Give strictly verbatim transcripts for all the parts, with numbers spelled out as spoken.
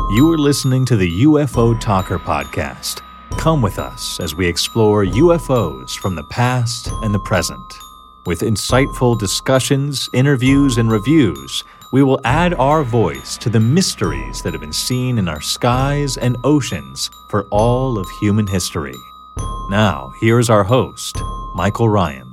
You are listening to the U F O Talker podcast. Come with us as we explore U F Os from the past and the present. With insightful discussions, interviews, and reviews, we will add our voice to the mysteries that have been seen in our skies and oceans for all of human history. Now, here's our host, Michael Ryan.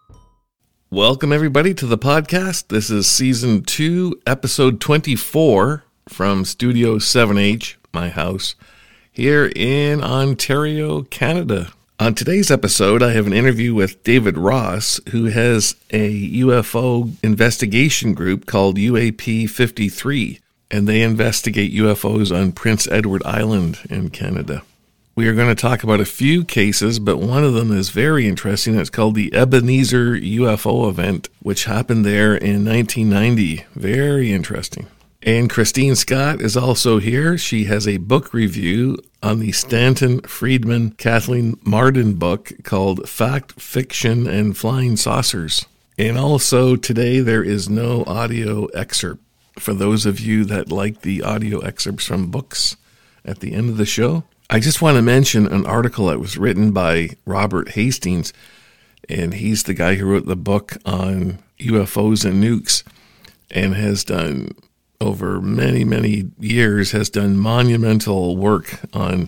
Welcome, everybody, to the podcast. This is Season two, Episode twenty-four from Studio seven H, my house, here in Ontario, Canada. On today's episode, I have an interview with David Ross, who has a U F O investigation group called U A P fifty-three, and they investigate U F Os on Prince Edward Island in Canada. We are going to talk about a few cases, but one of them is very interesting. It's called the Ebenezer U F O event, which happened there in nineteen ninety. Very interesting. And Christine Scott is also here. She has a book review on the Stanton Friedman Kathleen Marden book called Fact, Fiction, and Flying Saucers. And also today there is no audio excerpt for those of you that like the audio excerpts from books at the end of the show. I just want to mention an article that was written by Robert Hastings, and he's the guy who wrote the book on U F Os and nukes and has done, over many, many years, has done monumental work on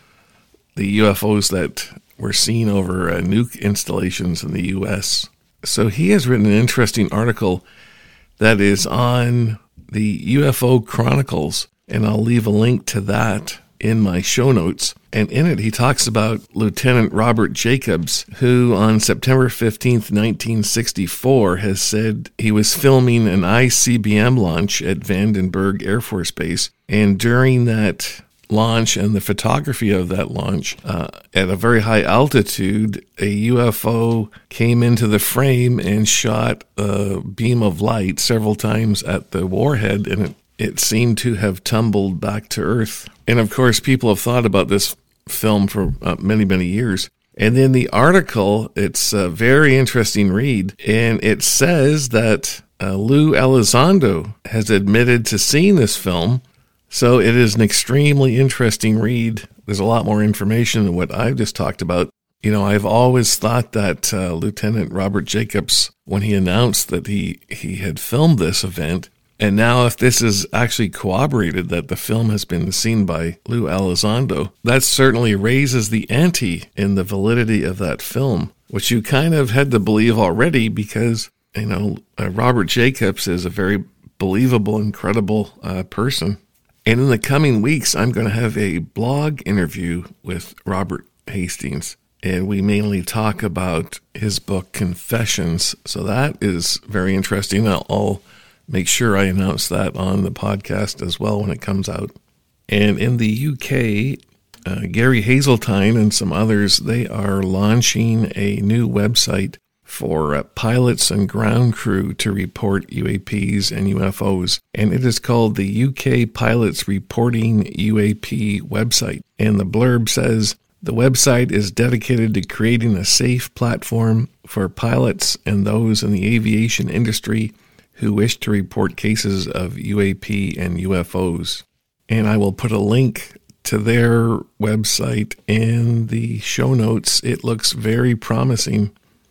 the U F Os that were seen over uh, nuke installations in the U S. So he has written an interesting article that is on the U F O Chronicles, and I'll leave a link to that in my show notes. And in it, he talks about Lieutenant Robert Jacobs, who on September fifteenth, nineteen sixty-four, has said he was filming an I C B M launch at Vandenberg Air Force Base. And during that launch and the photography of that launch, uh, at a very high altitude, a U F O came into the frame and shot a beam of light several times at the warhead, and it It seemed to have tumbled back to Earth. And of course, people have thought about this film for uh, many, many years. And in the article, it's a very interesting read. And it says that uh, Lou Elizondo has admitted to seeing this film. So it is an extremely interesting read. There's a lot more information than what I've just talked about. You know, I've always thought that uh, Lieutenant Robert Jacobs, when he announced that he, he had filmed this event, and now if this is actually corroborated that the film has been seen by Lou Elizondo, that certainly raises the ante in the validity of that film, which you kind of had to believe already because, you know, uh, Robert Jacobs is a very believable and credible uh, person. And in the coming weeks, I'm going to have a blog interview with Robert Hastings, and we mainly talk about his book Confessions. So that is very interesting. I'll, I'll make sure I announce that on the podcast as well when it comes out. And in the U K, uh, Gary Hazeltine and some others, they are launching a new website for uh, pilots and ground crew to report U A Ps and U F Os. And it is called the U K Pilots Reporting U A P website. And the blurb says, the website is dedicated to creating a safe platform for pilots and those in the aviation industry who wish to report cases of U A P and U F Os. And I will put a link to their website in the show notes. It looks very promising.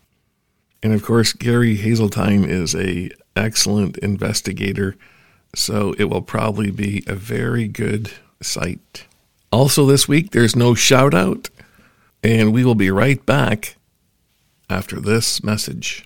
And of course, Gary Hazeltine is an excellent investigator, so it will probably be a very good site. Also this week, there's no shout out, and we will be right back after this message.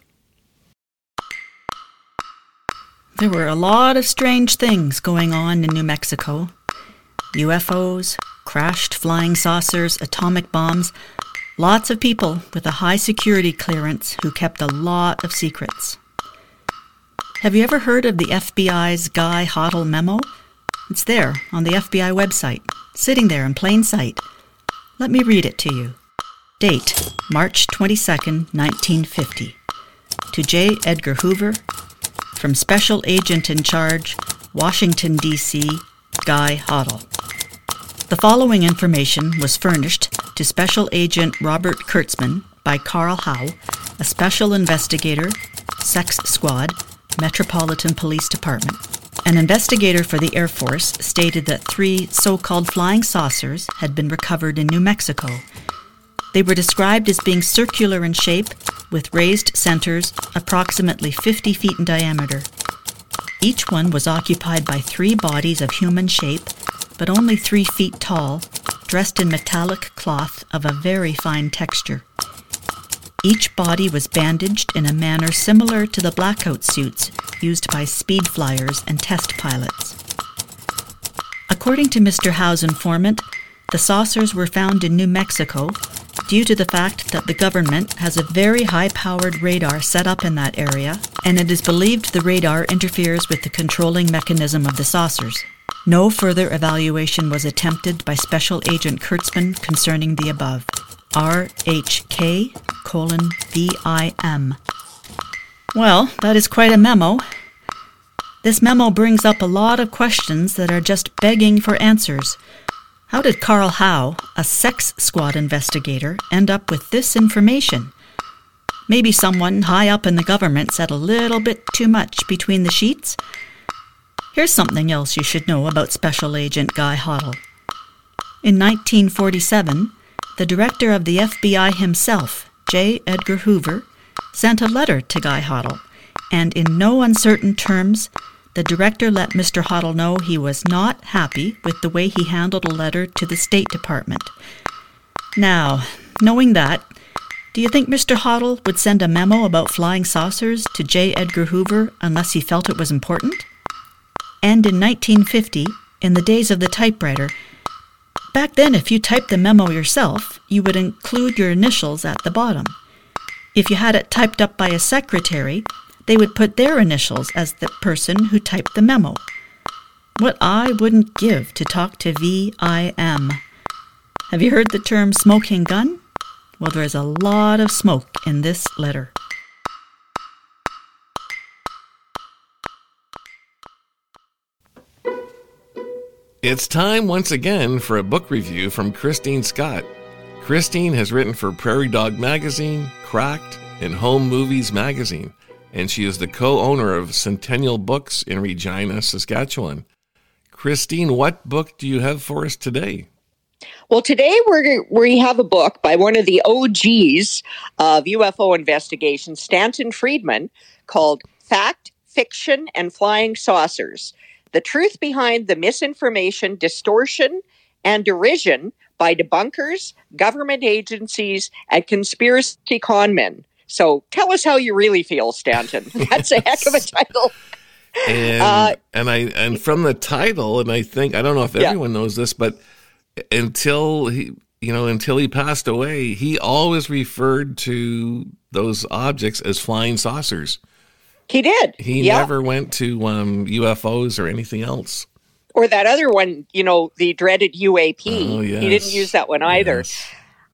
There were a lot of strange things going on in New Mexico. U F Os, crashed flying saucers, atomic bombs, lots of people with a high security clearance who kept a lot of secrets. Have you ever heard of the F B I's Guy Hoddle memo? It's there on the F B I website, sitting there in plain sight. Let me read it to you. Date, March twenty-second, nineteen fifty. To J. Edgar Hoover, from Special Agent in Charge, Washington, D C, Guy Hoddle. The following information was furnished to Special Agent Robert Kurtzman by Carl Howe, a special investigator, Sex Squad, Metropolitan Police Department. An investigator for the Air Force stated that three so-called flying saucers had been recovered in New Mexico. They were described as being circular in shape, with raised centers approximately fifty feet in diameter. Each one was occupied by three bodies of human shape, but only three feet tall, dressed in metallic cloth of a very fine texture. Each body was bandaged in a manner similar to the blackout suits used by speed flyers and test pilots. According to Mister Howe's informant, the saucers were found in New Mexico due to the fact that the government has a very high-powered radar set up in that area, and it is believed the radar interferes with the controlling mechanism of the saucers. No further evaluation was attempted by Special Agent Kurtzman concerning the above. R H K colon V I M. Well, that is quite a memo. This memo brings up a lot of questions that are just begging for answers. How did Carl Howe, a sex squad investigator, end up with this information? Maybe someone high up in the government said a little bit too much between the sheets? Here's something else you should know about Special Agent Guy Hoddle. In nineteen forty-seven, the director of the F B I himself, J. Edgar Hoover, sent a letter to Guy Hoddle, and in no uncertain terms, the director let Mister Hoddle know he was not happy with the way he handled a letter to the State Department. Now, knowing that, do you think Mister Hoddle would send a memo about flying saucers to J. Edgar Hoover unless he felt it was important? And in nineteen fifty, in the days of the typewriter, back then if you typed the memo yourself, you would include your initials at the bottom. If you had it typed up by a secretary, they would put their initials as the person who typed the memo. What I wouldn't give to talk to V I M. Have you heard the term smoking gun? Well, there's a lot of smoke in this letter. It's time once again for a book review from Christine Scott. Christine has written for Prairie Dog Magazine, Cracked, and Home Movies Magazine, and she is the co-owner of Centennial Books in Regina, Saskatchewan. Christine, what book do you have for us today? Well, today we're, we have a book by one of the O Gs of U F O investigation, Stanton Friedman, called Fact, Fiction, and Flying Saucers: The Truth Behind the Misinformation, Distortion, and Derision by Debunkers, Government Agencies, and Conspiracy Conmen. So tell us how you really feel, Stanton. That's a heck of a title. And uh, and I and from the title, and I think I don't know if everyone yeah. knows this, but until he you know until he passed away, he always referred to those objects as flying saucers. He did. He yeah. never went to um, U F Os or anything else. Or that other one, you know, the dreaded U A P. Oh, yes. He didn't use that one either. Yes.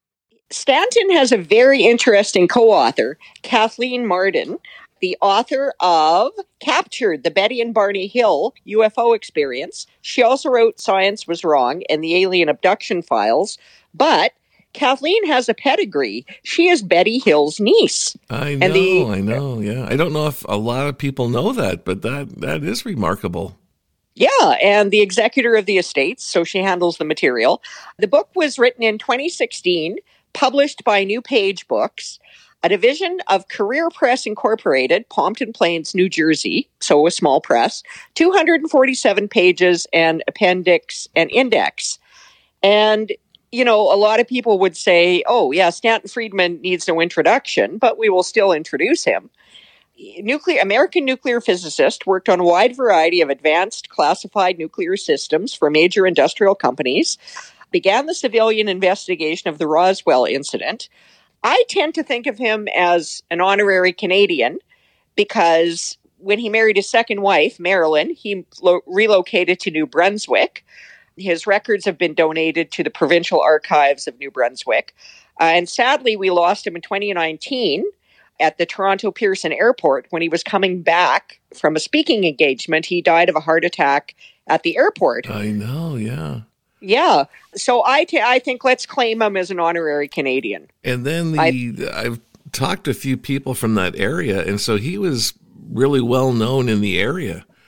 Stanton has a very interesting co-author, Kathleen Marden, the author of Captured, the Betty and Barney Hill U F O Experience. She also wrote Science Was Wrong and the Alien Abduction Files. But Kathleen has a pedigree. She is Betty Hill's niece. I know, and the, I know, yeah. I don't know if a lot of people know that, but that that is remarkable. Yeah, and the executor of the estates, so she handles the material. The book was written in twenty sixteen, published by New Page Books, a division of Career Press Incorporated, Pompton Plains, New Jersey, so a small press, two hundred forty-seven pages and appendix and index. And you know, a lot of people would say, oh, yeah, Stanton Friedman needs no introduction, but we will still introduce him. Nuclear, American nuclear physicist, worked on a wide variety of advanced classified nuclear systems for major industrial companies, began the civilian investigation of the Roswell incident. I tend to think of him as an honorary Canadian because when he married his second wife, Marilyn, he lo- relocated to New Brunswick. His records have been donated to the Provincial Archives of New Brunswick. Uh, and sadly, we lost him in twenty nineteen at the Toronto Pearson Airport when he was coming back from a speaking engagement. He died of a heart attack at the airport. I know, yeah. Yeah. So I, t- I think let's claim him as an honorary Canadian. And then the I, I've talked to a few people from that area, and so he was really well known in the area.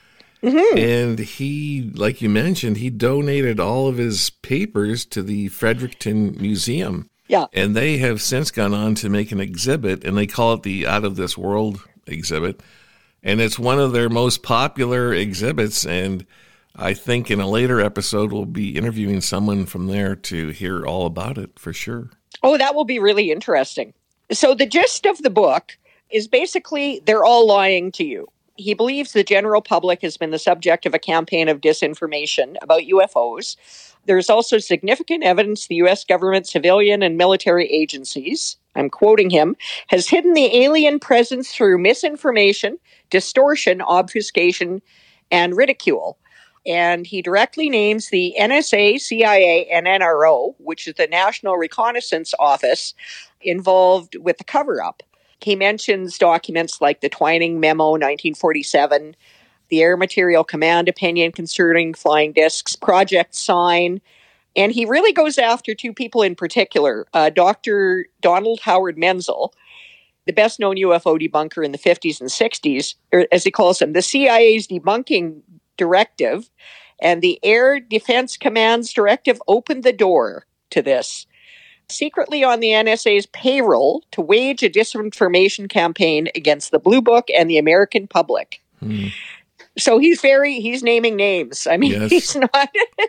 Mm-hmm. And he, like you mentioned, he donated all of his papers to the Fredericton Museum. Yeah. And they have since gone on to make an exhibit, and they call it the Out of This World exhibit. And it's one of their most popular exhibits. And I think in a later episode, we'll be interviewing someone from there to hear all about it for sure. Oh, that will be really interesting. So the gist of the book is basically they're all lying to you. He believes the general public has been the subject of a campaign of disinformation about U F Os. There's also significant evidence the U S government, civilian, and military agencies, I'm quoting him, has hidden the alien presence through misinformation, distortion, obfuscation, and ridicule. And he directly names the N S A, C I A, and N R O, which is the National Reconnaissance Office, involved with the cover-up. He mentions documents like the Twining Memo, nineteen forty-seven, the Air Material Command Opinion concerning flying discs, Project Sign, and he really goes after two people in particular, uh, Doctor Donald Howard Menzel, the best-known U F O debunker in the fifties and sixties, or as he calls them, the C I A's debunking directive, and the Air Defense Command's directive opened the door to this. Secretly on the N S A's payroll to wage a disinformation campaign against the Blue Book and the American public. Hmm. So he's very, he's naming names. I mean, Yes. he's not,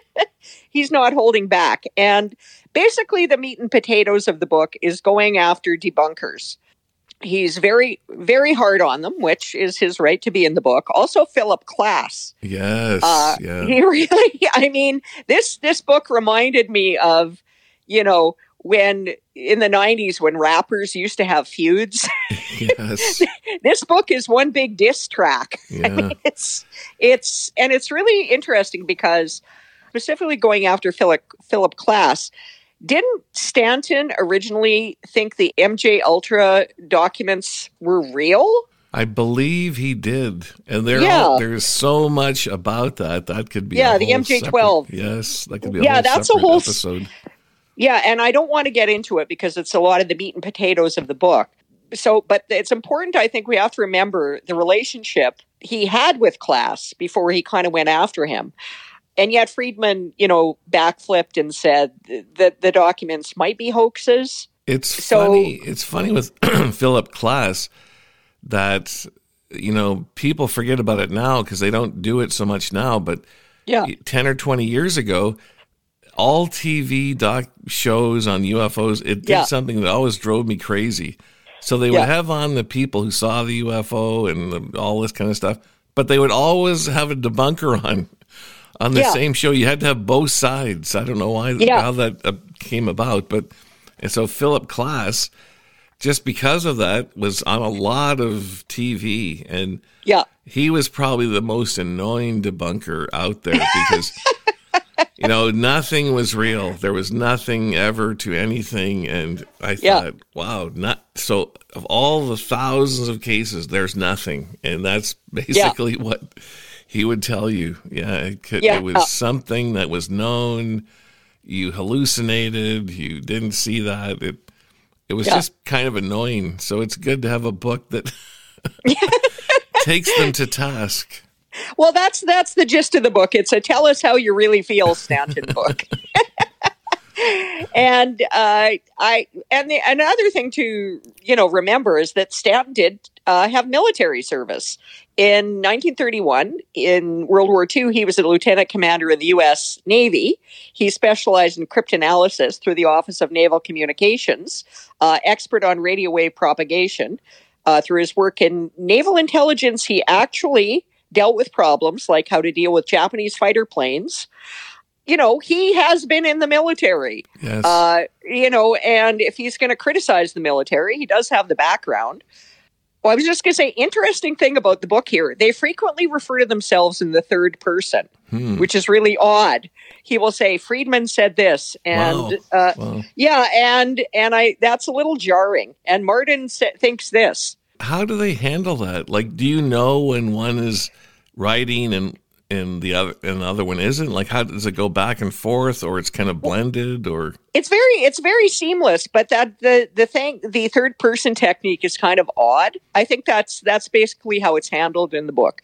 he's not holding back. And basically the meat and potatoes of the book is going after debunkers. He's very, very hard on them, which is his right to be in the book. Also, Philip Klass. Yes. Uh, yeah. He really, I mean, this, this book reminded me of, you know, when in the nineties when rappers used to have feuds. Yes. This book is one big diss track. Yeah. I mean, it's it's and it's really interesting because specifically going after Philip Philip Klass, didn't Stanton originally think the M J Ultra documents were real? I believe he did, and there Yeah. are, there's so much about that. That could be Yeah, a the whole M J separate- twelve. Yes, that could be a Yeah, whole that's a separate whole s- episode. Yeah, and I don't want to get into it because it's a lot of the meat and potatoes of the book. So, but it's important, I think we have to remember the relationship he had with Klass before he kind of went after him. And yet Friedman, you know, backflipped and said that the documents might be hoaxes. It's So- funny. It's funny with Philip Klass that, you know, people forget about it now because they don't do it so much now. But Yeah. ten or twenty years ago, all T V doc shows on U F Os, it did Yeah. something that always drove me crazy. So they would Yeah. have on the people who saw the U F O and the, all this kind of stuff, but they would always have a debunker on on the Yeah. same show. You had to have both sides. I don't know why Yeah. how that uh, came about, but and so Philip Klass, just because of that, was on a lot of T V, and Yeah. he was probably the most annoying debunker out there because, you know, nothing was real. There was nothing ever to anything. And I Yeah. thought, wow, not so of all the thousands of cases, there's nothing. And that's basically what he would tell you. Yeah, it, could, Yeah. it was something that was known. You hallucinated. You didn't see that. It, it was Yeah. just kind of annoying. So it's good to have a book that takes them to task. Well, that's that's the gist of the book. It's a tell us how you really feel Stanton book. And uh, I and the, another thing to you know remember is that Stanton did uh, have military service. In nineteen thirty-one, in World War Two, he was a lieutenant commander in the U S Navy. He specialized in cryptanalysis through the Office of Naval Communications, uh, expert on radio wave propagation. Uh, through his work in naval intelligence, he actually dealt with problems like how to deal with Japanese fighter planes. You know, he has been in the military. Yes. Uh, you know, and if he's going to criticize the military, he does have the background. Well, I was just going to say, interesting thing about the book here, they frequently refer to themselves in the third person, Hmm. which is really odd. He will say, Friedman said this, and Wow. uh, Wow. yeah, and and I that's a little jarring. And Martin sa- thinks this. How do they handle that? Like, do you know when one is writing and and the other and the other one isn't? Like, how does it go back and forth, or it's kind of blended, or It's very it's very seamless, but that the the thing the third person technique is kind of odd. I think that's that's basically how it's handled in the book.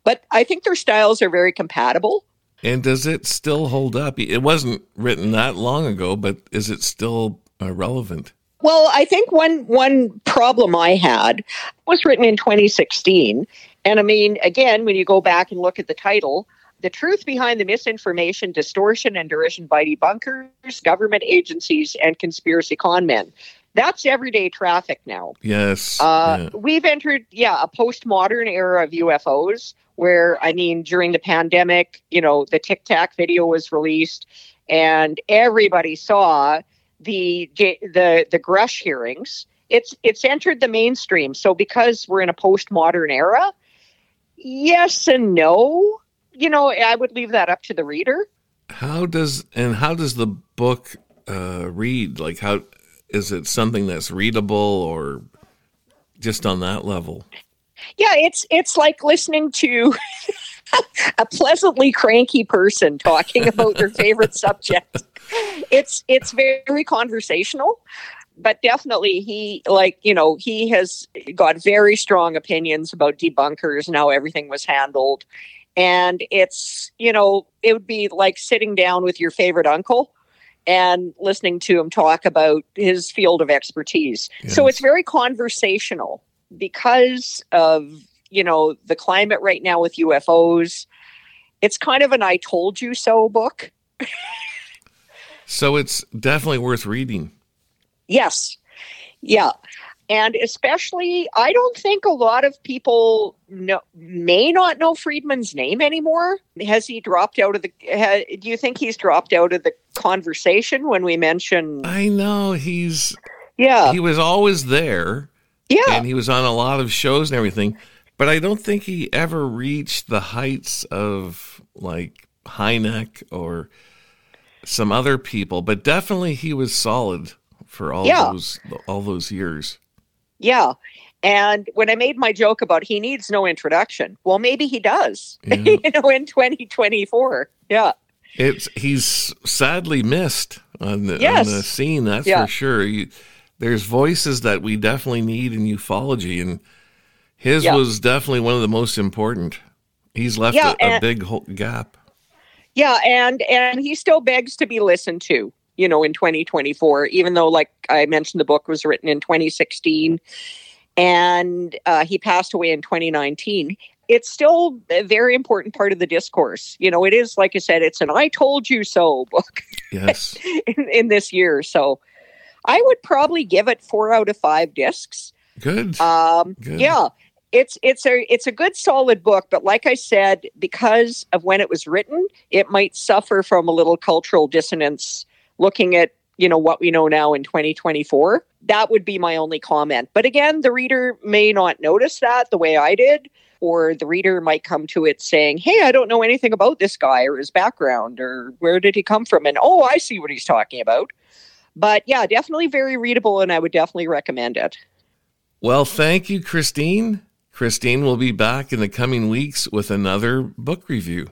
But I think their styles are very compatible. And does it still hold up? It wasn't written that long ago, but is it still uh, relevant? Well, I think one one problem I had was written in twenty sixteen. And I mean, again, when you go back and look at the title, the truth behind the misinformation, distortion, and derision by debunkers, government agencies, and conspiracy con men. That's everyday traffic now. Yes. Uh, yeah. We've entered, yeah, a postmodern era of U F Os where, I mean, during the pandemic, you know, the Tic Tac video was released and everybody saw the the the Grush hearings. It's it's entered the mainstream. So because we're in a postmodern era, yes and no. You know, I would leave that up to the reader. How does and how does the book uh, read? Like, how is it something that's readable or just on that level? Yeah, it's it's like listening to a pleasantly cranky person talking about their favorite subject. It's it's very conversational, but definitely he like, you know, he has got very strong opinions about debunkers and how everything was handled. And it's, you know, it would be like sitting down with your favorite uncle and listening to him talk about his field of expertise. Yes. So it's very conversational because of, you know, the climate right now with U F Os. It's kind of an I told you so book. So it's definitely worth reading. Yes. Yeah. And especially, I don't think a lot of people know, may not know Friedman's name anymore. Has he dropped out of the, ha, do you think he's dropped out of the conversation when we mention? I know he's, yeah, he was always there. Yeah. And he was on a lot of shows and everything, but I don't think he ever reached the heights of like Hynek or some other people, but definitely he was solid for all yeah. those, all those years. Yeah. And when I made my joke about he needs no introduction, well, maybe he does, yeah. you know, in twenty twenty-four. Yeah. It's, he's sadly missed on the, yes. on the scene. That's yeah. for sure. You, there's voices that we definitely need in ufology, and his yeah. was definitely one of the most important. He's left yeah, a, a and, big hole, gap. Yeah. And, and he still begs to be listened to, you know, in twenty twenty-four, even though, like I mentioned, the book was written in twenty sixteen and uh, he passed away in twenty nineteen. It's still a very important part of the discourse. You know, it is, like I said, it's an I told you so book yes. in, in this year. So I would probably give it four out of five discs. Good. Um, good. Yeah. It's it's a it's a good solid book, but like I said, because of when it was written, it might suffer from a little cultural dissonance looking at, you know, what we know now in twenty twenty-four. That would be my only comment. But again, the reader may not notice that the way I did, or the reader might come to it saying, hey, I don't know anything about this guy or his background or where did he come from? And, oh, I see what he's talking about. But yeah, definitely very readable, and I would definitely recommend it. Well, thank you, Christine. Christine will be back in the coming weeks with another book review.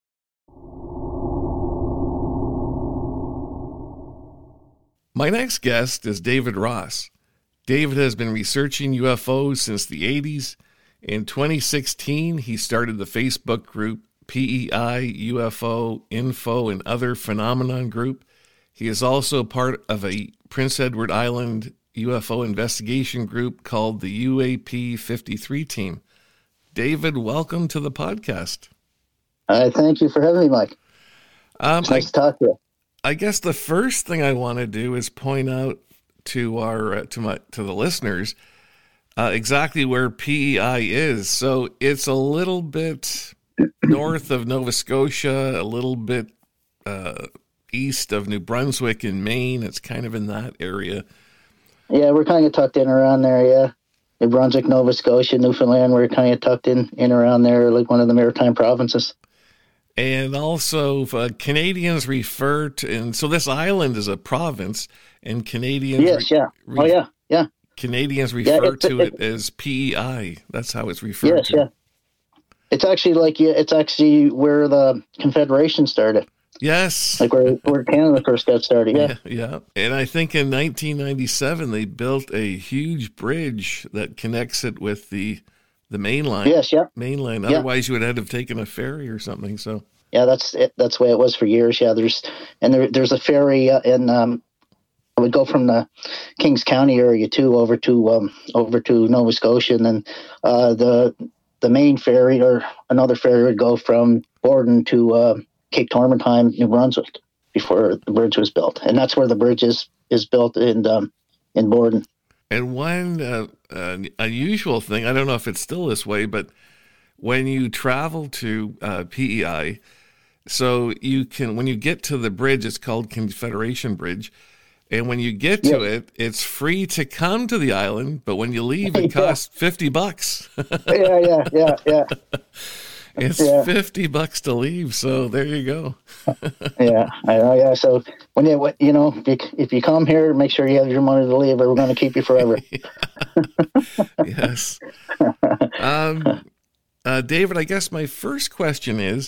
My next guest is David Ross. David has been researching U F Os since the eighties. In twenty sixteen, he started the Facebook group P E I U F O Info and Other Phenomenon Group. He is also part of a Prince Edward Island U F O investigation group called the U A P fifty-three team. David, welcome to the podcast. Uh, thank you for having me, Mike. Um, it's nice I, to talk to you. I guess the first thing I want to do is point out to our uh, to my to the listeners uh, exactly where P E I is. So it's a little bit north of Nova Scotia, a little bit uh, east of New Brunswick in Maine. It's kind of in that area. Yeah, we're kind of tucked in around there, yeah. New Brunswick, Nova Scotia, Newfoundland, we're kind of tucked in, in around there, like one of the maritime provinces. And also, uh, Canadians refer to, and so this island is a province, and Canadians... Yes, yeah. Re, oh, yeah, yeah. Canadians refer yeah, to it, it as P E I. That's how it's referred yes, to. Yes, yeah. It's actually like, yeah, it's actually where the Confederation started. Yes. Like where, where Canada first got started, yeah. yeah. Yeah, and I think in nineteen ninety-seven, they built a huge bridge that connects it with the the main line. Yes, yeah. Main line. Yeah. Otherwise, you would have to have taken a ferry or something. So Yeah, that's it. That's the way it was for years. Yeah, there's and there, there's a ferry uh, in. Um, I would go from the Kings County area too over to um, over to Nova Scotia, and then uh, the the main ferry or another ferry would go from Borden to uh, Cape Tormentine, New Brunswick, before the bridge was built, and that's where the bridge is is built in um, in Borden. And one uh, uh, unusual thing, I don't know if it's still this way, but when you travel to uh, P E I, so you can, when you get to the bridge, it's called Confederation Bridge. And when you get to Yeah. it, it's free to come to the island, but when you leave, it Yeah. costs fifty bucks. yeah, yeah, yeah, yeah, It's Yeah. fifty bucks to leave. So there you go. yeah. I know. Yeah. So when you you know if you, if you come here, make sure you have your money to leave, or we're going to keep you forever. Yes. Um, uh, David, I guess my first question is,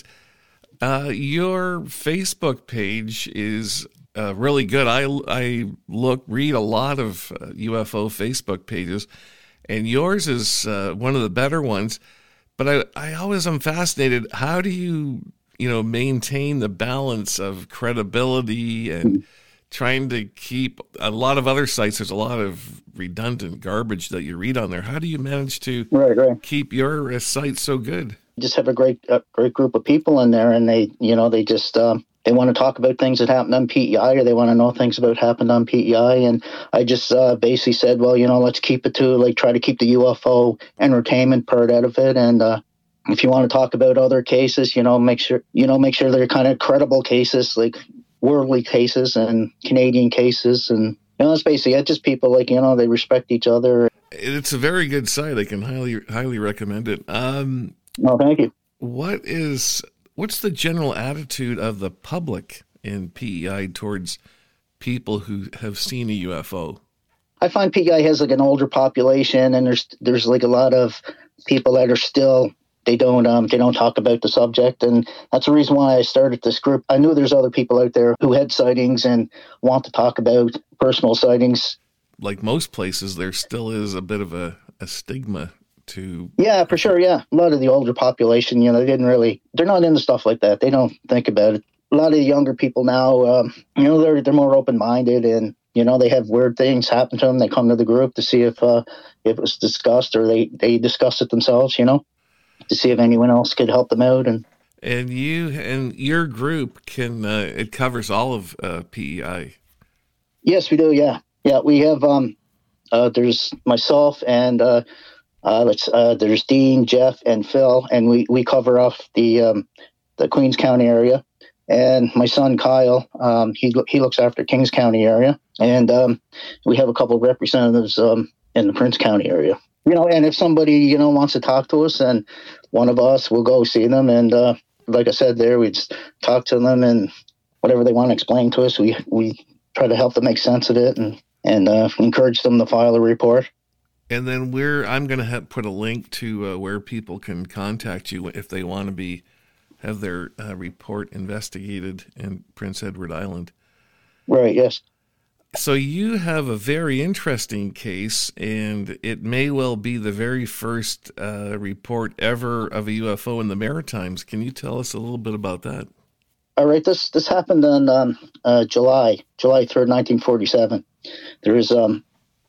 uh, your Facebook page is uh, really good. I, I look, read a lot of uh, U F O Facebook pages, and yours is uh, one of the better ones. But I, I always am fascinated. How do you, you know, maintain the balance of credibility and trying to keep a lot of other sites? There's a lot of redundant garbage that you read on there. How do you manage to Right, right. keep your uh, site so good? Just have a great a great group of people in there, and they you know they just um, they want to talk about things that happened on P E I, or they want to know things about happened on P E I. And I just uh, basically said, well, you know, let's keep it to like try to keep the U F O entertainment part out of it, and uh, if you want to talk about other cases, you know, make sure you know make sure they're kind of credible cases, like worldly cases and Canadian cases, and you know, it's basically it. Just people like you know they respect each other. It's a very good site. I can highly highly recommend it. Um, No, thank you. what is what's the general attitude of the public in P E I towards people who have seen a U F O? I find P E I has like an older population, and there's there's like a lot of people that are still they don't um they don't talk about the subject, and that's the reason why I started this group. I knew there's other people out there who had sightings and want to talk about personal sightings. Like most places, there still is a bit of a, a stigma to. Yeah, for sure. Yeah, a lot of the older population, you know, they didn't really they're not into stuff like that. They don't think about it. A lot of the younger people now, um, you know, they're they're more open minded, and you know they have weird things happen to them. They come to the group to see if uh, if it was discussed, or they they discuss it themselves. You know, to see if anyone else could help them out. And And you and your group can uh, it covers all of uh, P E I. yes, we do. Yeah, yeah, we have. Um, uh, there's myself and uh, uh, let's uh, there's Dean, Jeff, and Phil, and we we cover off the um, the Queens County area. And my son Kyle, um, he he looks after Kings County area, and um, we have a couple of representatives um, in the Prince County area. You know, and if somebody you know wants to talk to us, and one of us will go see them, and uh, like I said, there we just talk to them, and whatever they want to explain to us, we we try to help them make sense of it, and and uh, encourage them to file a report. And then we're I'm going to have put a link to uh, where people can contact you if they want to be have their uh, report investigated in Prince Edward Island. Right. Yes. So you have a very interesting case, and it may well be the very first uh, report ever of a U F O in the Maritimes. Can you tell us a little bit about that? All right. This this happened on um, uh, July July third, nineteen forty-seven. There was um,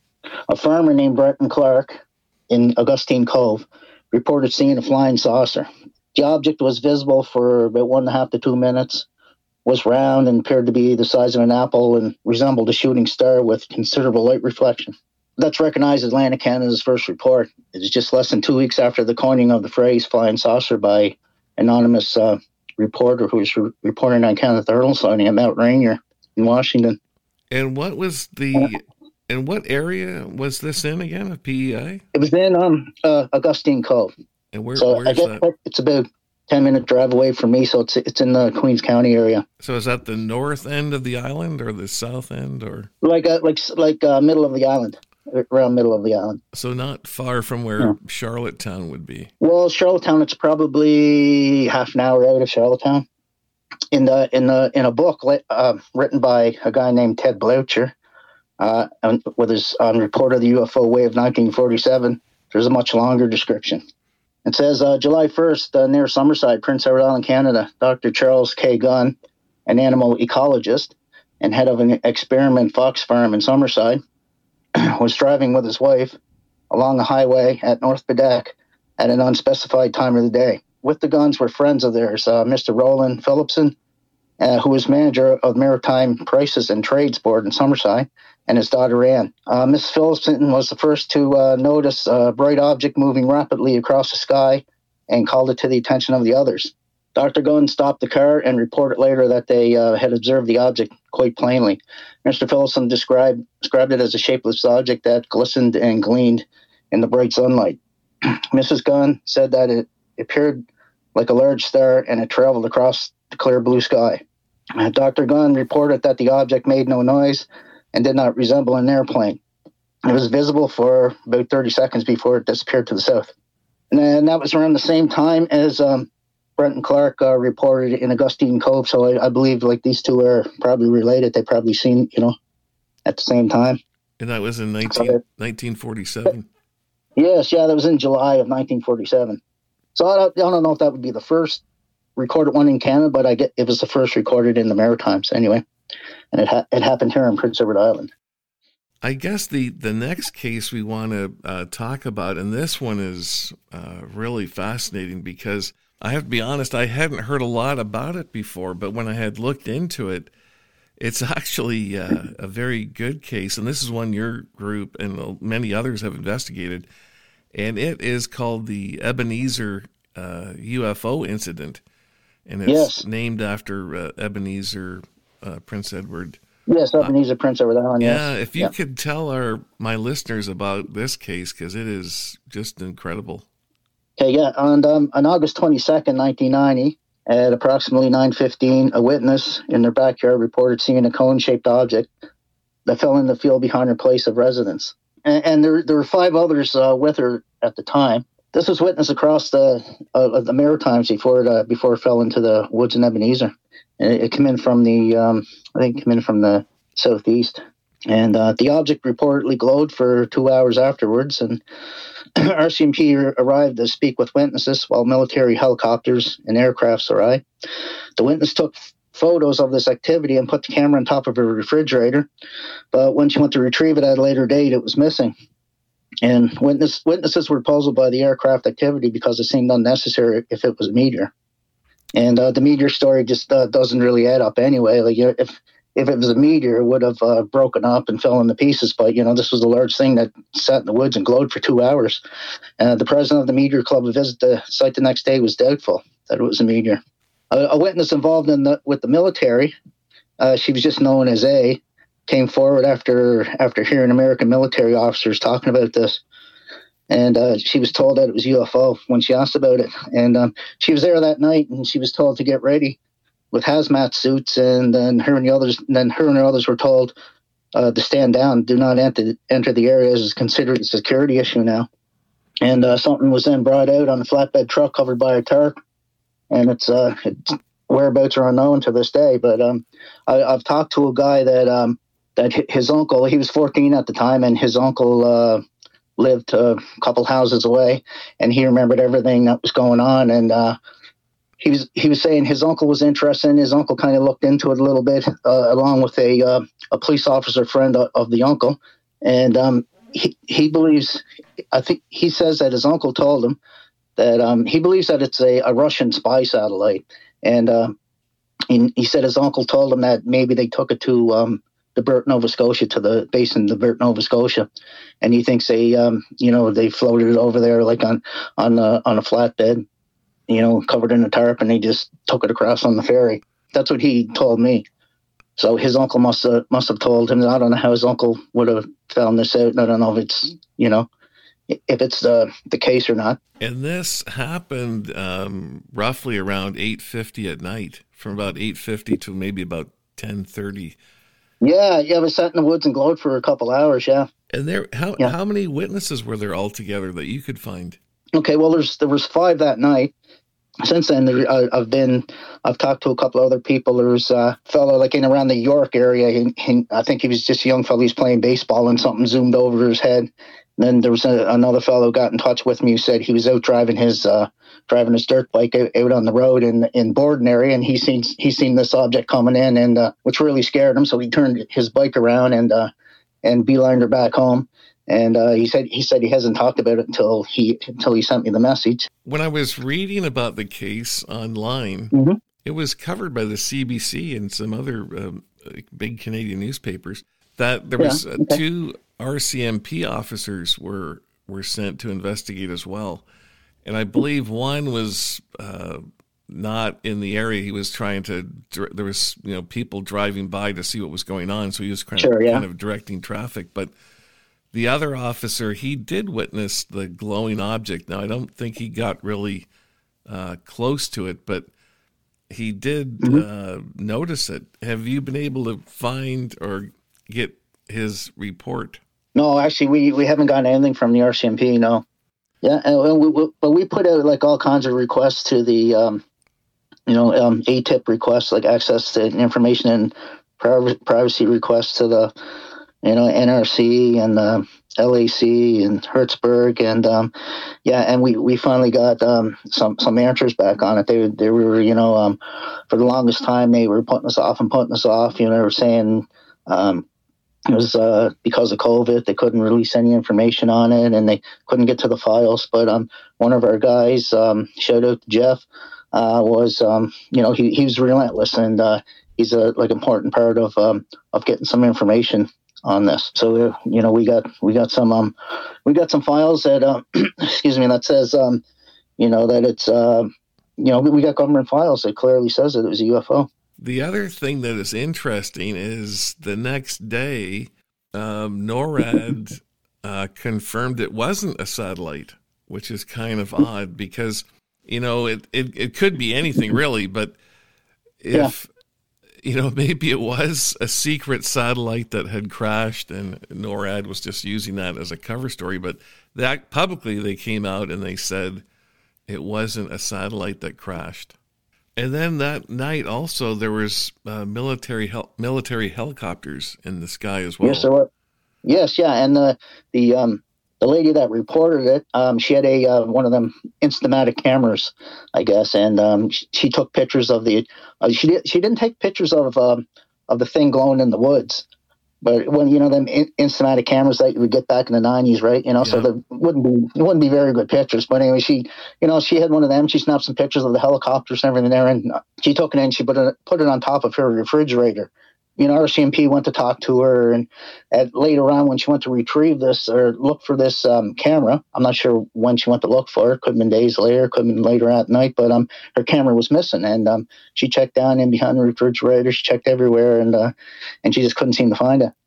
a farmer named Brenton Clark in Augustine Cove reported seeing a flying saucer. The object was visible for about one and a half to two minutes, was round and appeared to be the size of an apple and resembled a shooting star with considerable light reflection. That's recognized as Atlantic Canada's first report. It was just less than two weeks after the coining of the phrase flying saucer by anonymous uh, reporter who was re- reporting on Canada Thermal sighting at Mount Rainier in Washington. And what was the and what area was this in again of P E I? It was in um, uh, Augustine Cove. And where So I where's guess that? it's about ten minute drive away from me. So it's it's in the Queens County area, So is that the north end of the island or the south end, or like uh, like like uh, middle of the island, around middle of the island. so not far from where Yeah. Charlottetown would be? Well, Charlottetown, it's probably half an hour out of Charlottetown. In the in the in a book uh, written by a guy named Ted Bloucher, uh, and with his um, report of the U F O wave nineteen forty-seven, there's a much longer description. It says uh, July first, uh, near Summerside, Prince Edward Island, Canada, Doctor Charles K. Gunn, an animal ecologist and head of an experiment fox farm in Summerside, was driving with his wife along a highway at North Bedeck at an unspecified time of the day. With the Gunns were friends of theirs, uh, Mister Roland Phillipson, uh, who was manager of Maritime Prices and Trades Board in Summerside, and his daughter Anne. Uh, Miss Phillipson was the first to uh, notice a bright object moving rapidly across the sky and called it to the attention of the others. Doctor Gunn stopped the car and reported later that they uh, had observed the object quite plainly. Mister Phillipson described, described it as a shapeless object that glistened and gleamed in the bright sunlight. Missus Gunn said that it appeared like a large star and it traveled across the clear blue sky. Uh, Doctor Gunn reported that the object made no noise and did not resemble an airplane. It was visible for about thirty seconds before it disappeared to the south. And, and that was around the same time as um, Brenton Clark uh, reported in Augustine Cove. So I, I believe like these two are probably related. They probably seen, you know, at the same time. And that was in nineteen, nineteen forty-seven. Yes, yeah, that was in July of nineteen forty-seven. So I don't, I don't know if that would be the first recorded one in Canada, but I get it was the first recorded in the Maritimes anyway. And it ha- it happened here on Prince Edward Island. I guess the, the next case we want to uh, talk about, and this one is uh, really fascinating because I have to be honest, I hadn't heard a lot about it before, but when I had looked into it, it's actually uh, a very good case, and this is one your group and many others have investigated, and it is called the Ebenezer uh, U F O incident, and it's yes. named after uh, Ebenezer, uh, Prince Edward. Yes, Ebenezer, uh, Prince Edward Island. Yeah, yes. if you yeah. could tell our my listeners about this case, because it is just incredible. Okay, yeah, on, um, on August twenty-second, nineteen ninety, at approximately nine fifteen, a witness in their backyard reported seeing a cone-shaped object that fell in the field behind her place of residence. And, and there, there were five others uh, with her at the time. This was witnessed across the uh, the Maritimes before it, uh, before it fell into the woods in Ebenezer. And it, it came in from the, um, I think it came in from the southeast. And uh, the object reportedly glowed for two hours afterwards, and R C M P arrived to speak with witnesses while military helicopters and aircrafts arrived. The witness took photos of this activity and put the camera on top of a refrigerator, but when she went to retrieve it at a later date, it was missing. And witness, witnesses were puzzled by the aircraft activity because it seemed unnecessary if it was a meteor. And uh, the meteor story just uh, doesn't really add up anyway. Like, if If it was a meteor, it would have uh, broken up and fell into pieces. But, you know, this was a large thing that sat in the woods and glowed for two hours. Uh, the president of the Meteor Club who visited the site the next day was doubtful that it was a meteor. A, a witness involved in the, with the military, uh, she was just known as A, came forward after after hearing American military officers talking about this. And uh, she was told that it was U F O when she asked about it. And um, she was there that night, and she was told to get ready with hazmat suits, and then her and the others, then her and the others were told uh, to stand down, do not enter enter the area, as is considered a security issue now. And uh, something was then brought out on a flatbed truck covered by a tarp, and its, uh, its whereabouts are unknown to this day. But um, I, I've talked to a guy that um, that his uncle, he was fourteen at the time, and his uncle uh, lived a couple houses away, and he remembered everything that was going on, and uh, He was he was saying his uncle was interested, and his uncle kind of looked into it a little bit, uh, along with a uh, a police officer friend of, of the uncle. And um, he, he believes, I think he says that his uncle told him that um, he believes that it's a, a Russian spy satellite. And uh, he, he said his uncle told him that maybe they took it to um, the Bert, Nova Scotia, to the base in the Bert, Nova Scotia. And he thinks they, um, you know, they floated it over there like on, on, a, on a flatbed, you know, covered in a tarp, and they just took it across on the ferry. That's what he told me. So his uncle must have, must have told him. I don't know how his uncle would have found this out. I don't know if it's, you know, if it's the, the case or not. And this happened um, roughly around eight fifty at night, from about eight fifty to maybe about ten thirty. Yeah, yeah, we sat in the woods and glowed for a couple hours, yeah. And there, how yeah. how many witnesses were there altogether that you could find? Okay, well, there's there was five that night. Since then, there, uh, I've been, I've talked to a couple other people. There's a fellow like in around the York area. He, he, I think he was just a young fellow. He's playing baseball, and something zoomed over his head, then there was a, another fellow who got in touch with me who said he was out driving his uh, driving his dirt bike out, out on the road in in Borden area, and he seen he seen this object coming in, and uh, which really scared him. So he turned his bike around and uh, and beelined her back home. And uh, he said he said he hasn't talked about it until he until he sent me the message. When I was reading about the case online, mm-hmm. it was covered by the C B C and some other um, big Canadian newspapers that there was yeah, uh, okay. two R C M P officers were were sent to investigate as well, and I believe one was uh, not in the area. He was trying to. There was you know people driving by to see what was going on, so he was kind, sure, of, yeah. kind of directing traffic, but. The other officer, he did witness the glowing object. Now, I don't think he got really uh, close to it, but he did mm-hmm. uh, notice it. Have you been able to find or get his report? No, actually, we, we haven't gotten anything from the R C M P, no. Yeah, and we, we, but we put out like all kinds of requests to the, um, you know, um, A T I P requests, like access to information and privacy requests to the, you know, N R C and uh, L A C and Hertzberg, and um, yeah, and we, we finally got um, some some answers back on it. They they were, you know, um, for the longest time they were putting us off and putting us off. You know, they were saying um, it was uh, because of COVID they couldn't release any information on it, and they couldn't get to the files. But um, one of our guys, um, shout out to Jeff, uh, was um, you know he he was relentless, and uh, he's a like important part of um, of getting some information on this. So, you know, we got, we got some, um, we got some files that, uh, excuse me, that says, um, you know, that it's, uh, you know, we got government files that clearly says that it was a U F O. The other thing that is interesting is the next day, um, NORAD uh, confirmed it wasn't a satellite, which is kind of odd because, you know, it, it, it could be anything really, but if, yeah. You know, maybe it was a secret satellite that had crashed and NORAD was just using that as a cover story. But that publicly they came out and they said it wasn't a satellite that crashed. And then that night also there was uh, military hel- military helicopters in the sky as well. Yes, there were. Yes, yeah. And the, the, um, the lady that reported it, um, she had a uh, one of them Instamatic cameras, I guess, and um, she, she took pictures of the. Uh, she did. She didn't take pictures of um, of the thing glowing in the woods, but when you know them in, Instamatic cameras that you would get back in the nineties, right? You know, yeah. So there wouldn't be it wouldn't be very good pictures. But anyway, she you know she had one of them. She snapped some pictures of the helicopters and everything there, and she took it in. She put it put it on top of her refrigerator. You know, R C M P went to talk to her, and at later on when she went to retrieve this or look for this um, camera, I'm not sure when she went to look for it. Could have been days later, could have been later at night, but um, her camera was missing, and um, she checked down in behind the refrigerator, she checked everywhere, and uh, and she just couldn't seem to find it.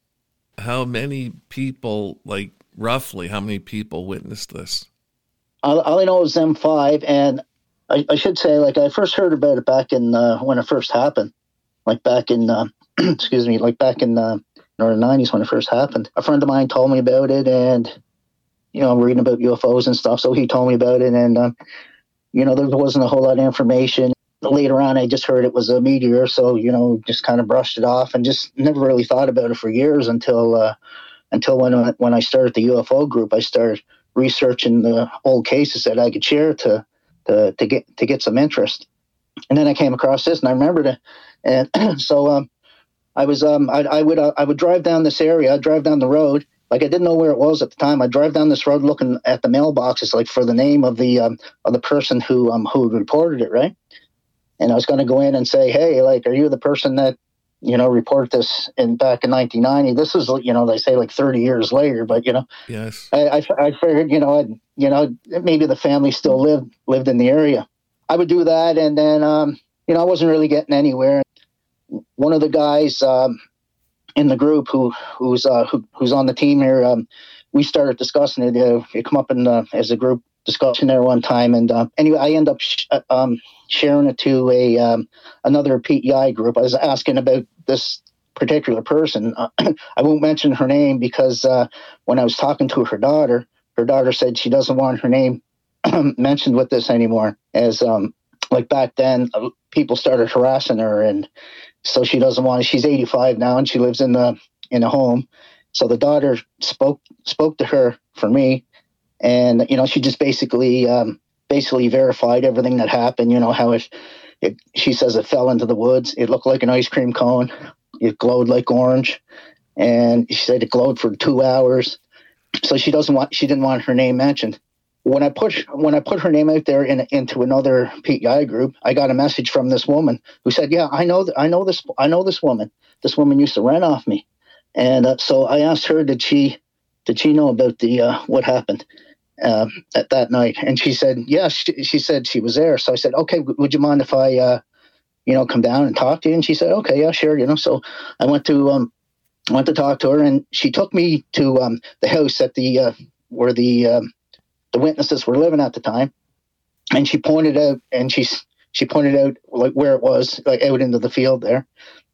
How many people, like roughly, how many people witnessed this? All, all I know is them five, and I, I should say, like I first heard about it back in uh, when it first happened, like back in. Uh, excuse me, like back in uh, the nineties when it first happened. A friend of mine told me about it, and, you know, I'm reading about U F Os and stuff, so he told me about it, and, um, you know, there wasn't a whole lot of information. Later on, I just heard it was a meteor, so, you know, just kind of brushed it off and just never really thought about it for years until uh, until when, when I started the U F O group, I started researching the old cases that I could share to, to, to, get, to get some interest. And then I came across this, and I remembered it, and so, um, I was um I, I would uh, I would drive down this area. I'd drive down the road. Like I didn't know where it was at the time. I'd drive down this road looking at the mailboxes, like for the name of the um of the person who um who reported it, right? And I was going to go in and say, hey, like, are you the person that you know reported this in back in nineteen ninety? This is you know they say like thirty years later, but you know yes, I I, I figured you know I'd, you know maybe the family still lived lived in the area. I would do that, and then um you know I wasn't really getting anywhere. One of the guys um, in the group who who's uh, who, who's on the team here, um, we started discussing it. Uh, it come up in uh, as a group discussion there one time, and uh, anyway, I end up sh- um, sharing it to a um, another P E I group. I was asking about this particular person. Uh, I won't mention her name because uh, when I was talking to her daughter, her daughter said she doesn't want her name mentioned with this anymore, as um, like back then uh, people started harassing her, and so she doesn't want it. She's eighty-five now, and she lives in the in a home, So the daughter spoke spoke to her for me, and you know, she just basically um, basically verified everything that happened. You know how it, it. She says it fell into the woods. It looked like an ice cream cone. It glowed like orange, and she said it glowed for two hours. So she doesn't want. She didn't want her name mentioned. When I put when I put her name out there in, into another P E I group, I got a message from this woman who said, "Yeah, I know. Th- I know this. I know this woman. This woman used to rent off me." And uh, so I asked her, did she, did she know about the uh, what happened uh, at that night? And she said, yes. She, she said she was there. So I said, okay, w- would you mind if I, uh, you know, come down and talk to you? And she said, okay, yeah, sure. You know, so I went to um, went to talk to her, and she took me to um, the house at the uh, where the um, the witnesses were living at the time, and she pointed out, and she she pointed out like where it was, like out into the field there.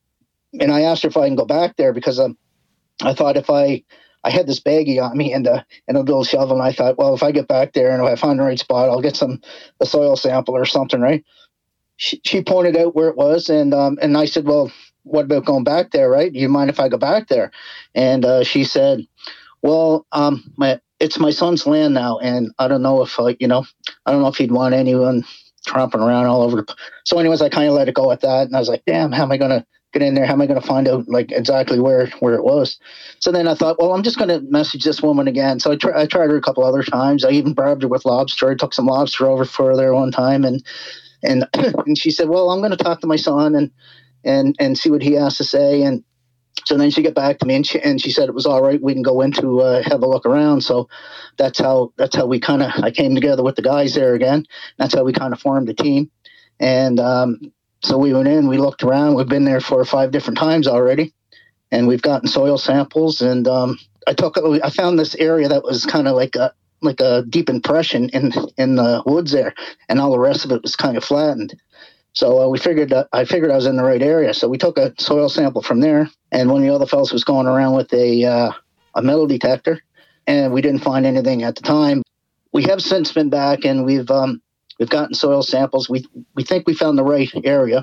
And I asked her if I can go back there because um. I thought if I, I had this baggie on me and a, and a little shovel, and I thought, well, if I get back there and if I find the right spot, I'll get some, a soil sample or something, right? She, she pointed out where it was, and um, and I said, well, what about going back there, right? Do you mind if I go back there? And uh, she said, well, um, my, it's my son's land now, and I don't know if, uh, you know, I don't know if he'd want anyone tromping around all over. So anyways, I kind of let it go at that, and I was like, damn, how am I going to get in there? How am I going to find out like exactly where, where it was? So then I thought, well, I'm just going to message this woman again. So I, tr- I tried her a couple other times. I even bribed her with lobster. I took some lobster over for her there one time. And, and, and she said, well, I'm going to talk to my son and, and, and see what he has to say. And so then she got back to me, and she, and she said it was all right. We can go in to uh, have a look around. So that's how, that's how we kind of, I came together with the guys there again. That's how we kind of formed a team. And, um, so we went in, we looked around. We've been there four or five different times already, and we've gotten soil samples. And um, I took, I found this area that was kind of like a like a deep impression in in the woods there, and all the rest of it was kind of flattened. So uh, we figured that I figured I was in the right area. So we took a soil sample from there, and one of the other fellows was going around with a uh, a metal detector, and we didn't find anything at the time. We have since been back, and we've um, We've gotten soil samples. We we think we found the right area.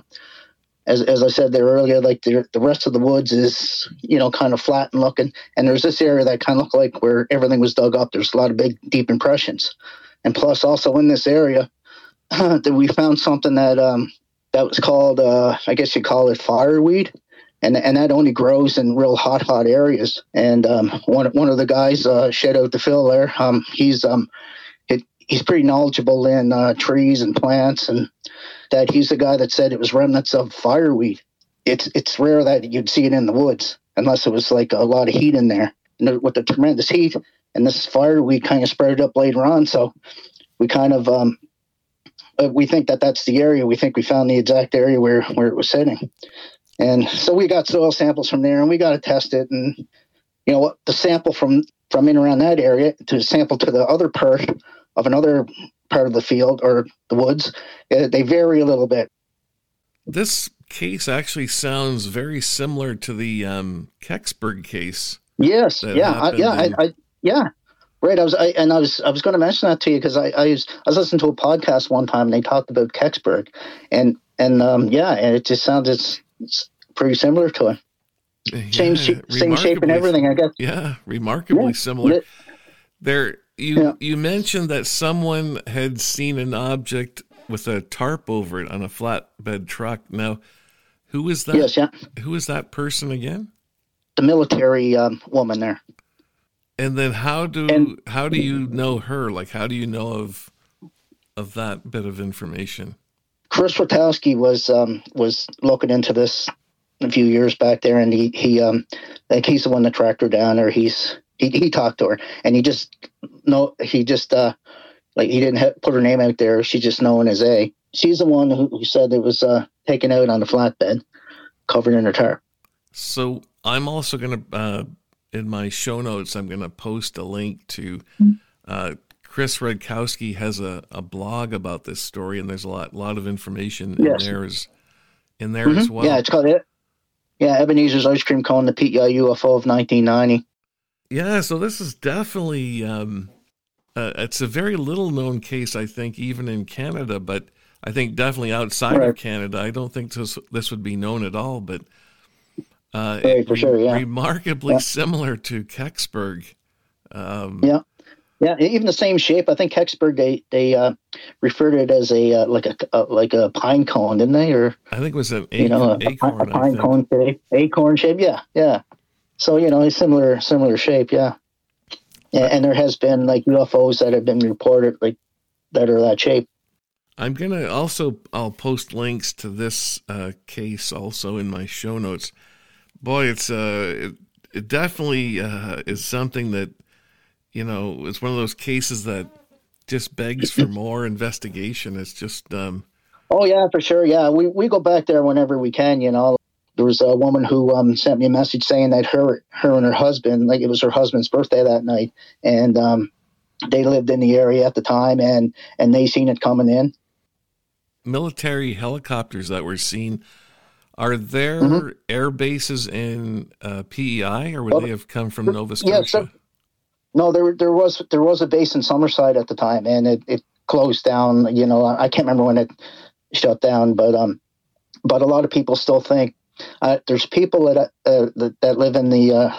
As as I said there earlier, like the the rest of the woods is, you know, kind of flat and looking. And there's this area that kind of looked like where everything was dug up. There's a lot of big, deep impressions. And plus also in this area, that we found something that um that was called, uh, I guess you call it fireweed. And and that only grows in real hot, hot areas. And um, one, one of the guys, uh, shed out the fill there, um, he's... um. He's pretty knowledgeable in uh, trees and plants, and that he's the guy that said it was remnants of fireweed. It's it's rare that you'd see it in the woods unless it was like a lot of heat in there. And with the tremendous heat, and this fireweed kind of spread it up later on. So we kind of um, we think that that's the area. We think we found the exact area where, where it was sitting. And so we got soil samples from there, and we got to test it. And you know what, the sample from from in around that area to sample to the other part of another part of the field or the woods, they vary a little bit. This case actually sounds very similar to the um, Kecksburg case. Yes, yeah, I, yeah, in... I, I, yeah, right. I was, I, and I was, I was going to mention that to you because I, I was, I was listening to a podcast one time and they talked about Kecksburg, and and um, yeah, and it just sounds it's, it's pretty similar to it. Yeah, same, shape, same shape and everything, I guess. Yeah, remarkably yeah. similar. It, there. You yeah. you mentioned that someone had seen an object with a tarp over it on a flatbed truck. Now, who is that? Yes, yeah. Who is that person again? The military um, woman there. And then how do and, how do you know her? Like, how do you know of of that bit of information? Chris Rotowski was um, was looking into this a few years back there, and he he um like he's the one that tracked her down, or he's. He he talked to her, and he just no he just uh like he didn't have, put her name out there. She's just known as A. She's the one who, who said it was uh, taken out on the flatbed, covered in her tarp. So I'm also gonna uh, in my show notes I'm gonna post a link to uh, Chris Rudkowski has a, a blog about this story, and there's a lot lot of information yes. in there as in there mm-hmm. as well. Yeah, it's called it. Yeah, Ebenezer's Ice Cream Cone, the P E I U F O of nineteen ninety. Yeah, so this is definitely, um, uh, it's a very little known case, I think, even in Canada, but I think definitely outside right. of Canada, I don't think this this would be known at all. But Uh, right, for re- sure, yeah. Remarkably Yeah. similar to Kecksburg. Um, Yeah. Yeah, even the same shape. I think Kecksburg, they they uh, referred to it as a uh, like a uh, like a pine cone, didn't they? Or I think it was an you ac- know, a, acorn, a pine I think. cone shape, acorn shape. Yeah, yeah. So you know, a similar similar shape. Yeah, and, and there has been like U F Os that have been reported like that are that shape. I'm going to also, I'll post links to this uh, case also in my show notes. Boy, it's uh, it, it definitely uh, is something that, you know, it's one of those cases that just begs for more investigation. It's just, um, Oh yeah, for sure. Yeah, we, we go back there whenever we can. You know, there was a woman who um, sent me a message saying that her her and her husband, like it was her husband's birthday that night, and um, they lived in the area at the time, and and they seen it coming in. military helicopters that were seen. Are there Mhm. air bases in uh, P E I, or would Well, they have come from Nova yeah, Scotia? so- No, there there was there was a base in Summerside at the time, and it, it closed down. You know, I can't remember when it shut down, but um, but a lot of people still think uh, there's people that uh, that, that live in the uh,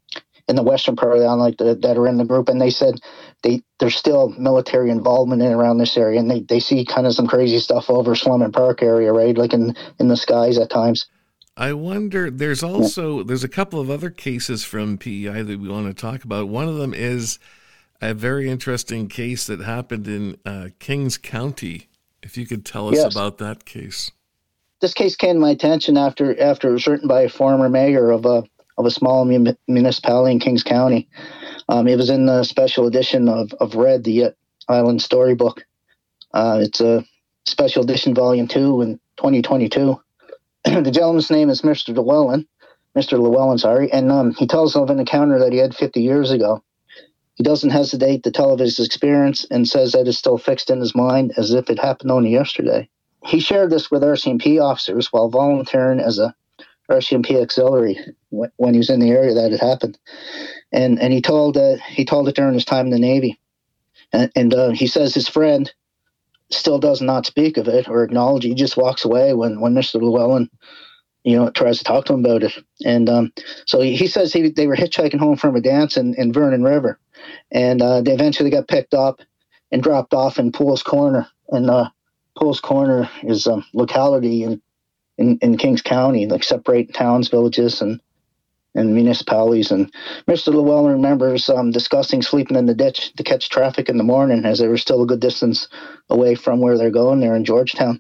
in the western part of the island, like the, that are in the group, and they said they there's still military involvement in around this area, and they, they see kind of some crazy stuff over Slummon Park area, right, like in in the skies at times. I wonder, there's also, there's a couple of other cases from P E I that we want to talk about. One of them is a very interesting case that happened in uh, Kings County. If you could tell us Yes. about that case. This case came to my attention after after it was written by a former mayor of a of a small mun- municipality in Kings County. Um, it was in the special edition of of Red, the uh, Island Storybook. Uh, it's a special edition, volume two, in twenty twenty-two. The gentleman's name is Mister Llewellyn, Mister Llewellyn, sorry, and um, he tells of an encounter that he had fifty years ago. He doesn't hesitate to tell of his experience and says that it's still fixed in his mind as if it happened only yesterday. He shared this with R C M P officers while volunteering as a R C M P auxiliary when, when he was in the area that it happened, and and he told uh, he told it during his time in the Navy, and, and uh, he says his friend still does not speak of it or acknowledge it. He just walks away when when Mister Llewellyn, you know, tries to talk to him about it. And um, so he, he says he, they were hitchhiking home from a dance in, in Vernon River, and uh, they eventually got picked up and dropped off in Poole's Corner. And uh, Poole's Corner is a locality in, in, in Kings County, like separating towns, villages, and and municipalities. And Mister Llewellyn remembers um, discussing sleeping in the ditch to catch traffic in the morning, as they were still a good distance away from where they're going. They're in Georgetown.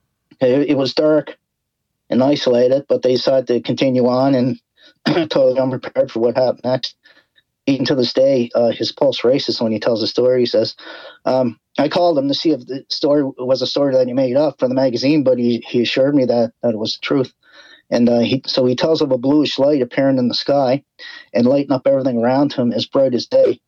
It, it was dark and isolated, but they decided to continue on and totally unprepared for what happened next. Even to this day, uh, his pulse races when he tells the story. He says, um, I called him to see if the story was a story that he made up for the magazine, but he, he assured me that, that it was the truth. And uh, he, so he tells of a bluish light appearing in the sky and lighting up everything around him as bright as day,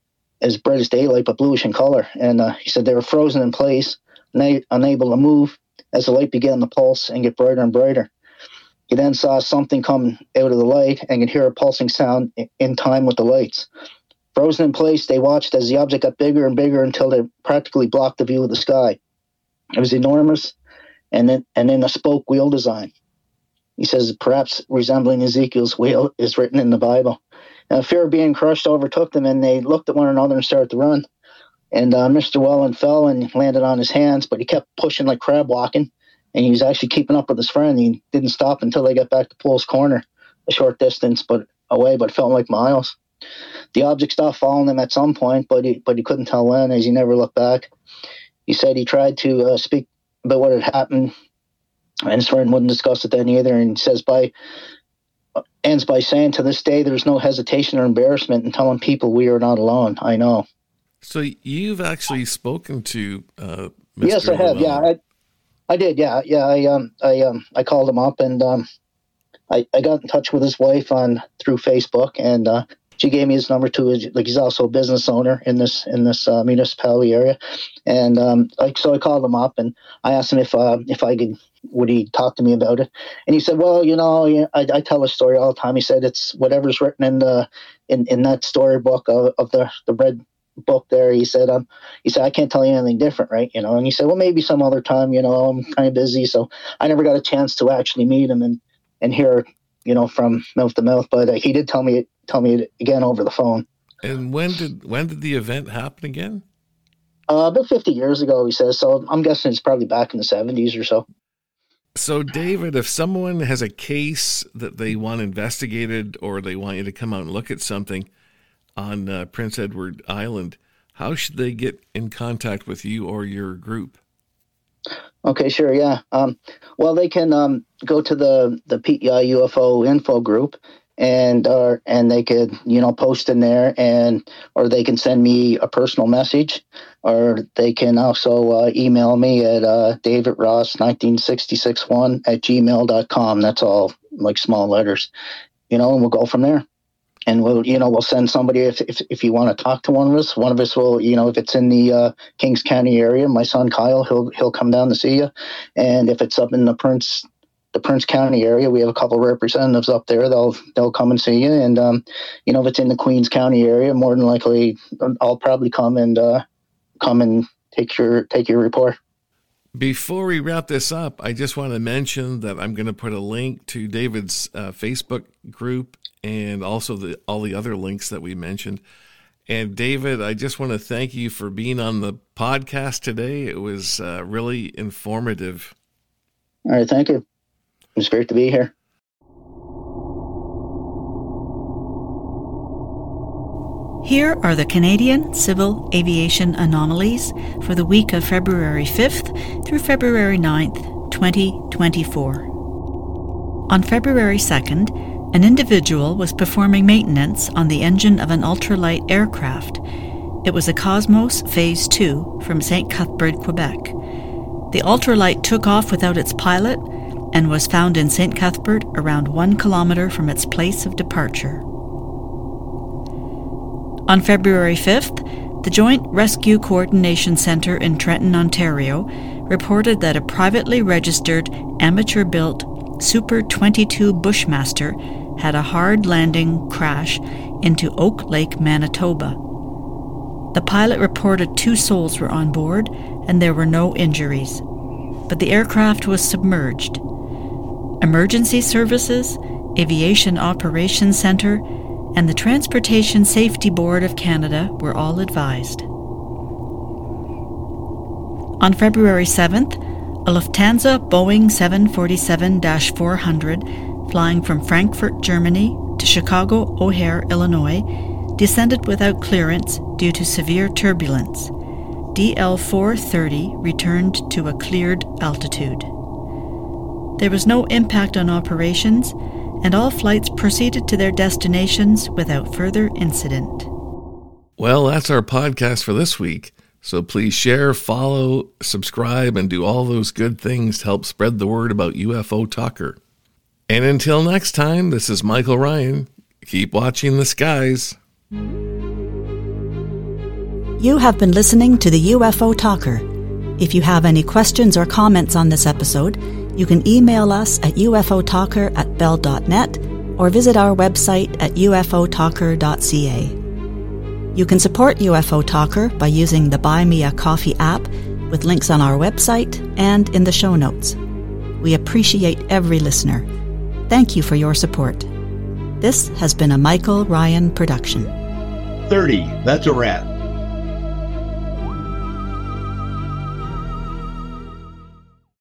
as bright as daylight, but bluish in color. And uh, he said they were frozen in place, na- unable to move as the light began to pulse and get brighter and brighter. He then saw something come out of the light and could hear a pulsing sound in time with the lights. Frozen in place, they watched as the object got bigger and bigger until they practically blocked the view of the sky. It was enormous, and then and then a spoke wheel design. He says, perhaps resembling Ezekiel's wheel is written in the Bible. Now, fear of being crushed overtook them, and they looked at one another and started to run. And uh, Mister Llewellyn fell and landed on his hands, but he kept pushing like crab walking, and he was actually keeping up with his friend. He didn't stop until they got back to Poole's Corner, a short distance but away, but felt like miles. The object stopped following them at some point, but he, but he couldn't tell when, as he never looked back. He said he tried to uh, speak about what had happened, and his friend wouldn't discuss it then either. And he says by ends by saying, to this day, there's no hesitation or embarrassment in telling people we are not alone. I know. So you've actually spoken to uh, Mister Yes, I have. Llewellyn. Yeah, I, I did. Yeah, yeah. I um, I um, I called him up, and um, I, I got in touch with his wife on through Facebook, and uh, she gave me his number too. Like, he's also a business owner in this in this uh, municipality area, and um, like so I called him up and I asked him if uh, if I could would he talk to me about it, and he said, well, you know, I, I tell a story all the time. He said it's whatever's written in the in, in that storybook of, of the the red book there. He said, um, he said I can't tell you anything different, right? You know, and he said, well, maybe some other time. You know, I'm kind of busy, so I never got a chance to actually meet him and and hear you know, from mouth to mouth. But uh, he did tell me tell me it again over the phone. And when did when did the event happen again? Uh, about fifty years ago, he says. So I'm guessing it's probably back in the seventies or so. So, David, if someone has a case that they want investigated or they want you to come out and look at something on uh, Prince Edward Island, how should they get in contact with you or your group? Okay, sure, yeah. Um, well, they can um, go to the, the P E I U F O info group, and uh, and they could, you know, post in there, and or they can send me a personal message, or they can also uh, email me at uh, david ross nineteen sixty-six one at gmail dot com. That's all like small letters, you know, and we'll go from there. And we'll, you know, we'll send somebody if, if if you want to talk to one of us. One of us will, you know, if it's in the uh, Kings County area, my son Kyle, he'll he'll come down to see you. And if it's up in the Prince the Prince County area, we have a couple of representatives up there. They'll they'll come and see you. And um, you know, if it's in the Queens County area, more than likely, I'll probably come and uh, come and take your take your report. Before we wrap this up, I just want to mention that I'm going to put a link to David's uh, Facebook group and also the all the other links that we mentioned. And David, I just want to thank you for being on the podcast today. It was uh, really informative. All right, thank you. It's great to be here. Here are the Canadian Civil Aviation anomalies for the week of February fifth through February ninth, twenty twenty-four. On February second, an individual was performing maintenance on the engine of an ultralight aircraft. It was a Cosmos Phase two from Saint Cuthbert, Quebec. The ultralight took off without its pilot and was found in Saint Cuthbert around one kilometer from its place of departure. On February fifth, the Joint Rescue Coordination Centre in Trenton, Ontario, reported that a privately registered, amateur-built Super twenty-two Bushmaster had a hard landing crash into Oak Lake, Manitoba. The pilot reported two souls were on board and there were no injuries, but the aircraft was submerged. Emergency Services, Aviation Operations Centre, and the Transportation Safety Board of Canada were all advised. On February seventh, a Lufthansa Boeing seven forty-seven dash four hundred flying from Frankfurt, Germany to Chicago O'Hare, Illinois, descended without clearance due to severe turbulence. D L four thirty returned to a cleared altitude. There was no impact on operations, and all flights proceeded to their destinations without further incident. Well, that's our podcast for this week. So please share, follow, subscribe, and do all those good things to help spread the word about U F O Talker. And until next time, this is Michael Ryan. Keep watching the skies. You have been listening to the U F O Talker. If you have any questions or comments on this episode, you can email us at ufotalker at bell dot net or visit our website at ufotalker dot c a. You can support U F O Talker by using the Buy Me a Coffee app with links on our website and in the show notes. We appreciate every listener. Thank you for your support. This has been a Michael Ryan production. thirty, that's a wrap.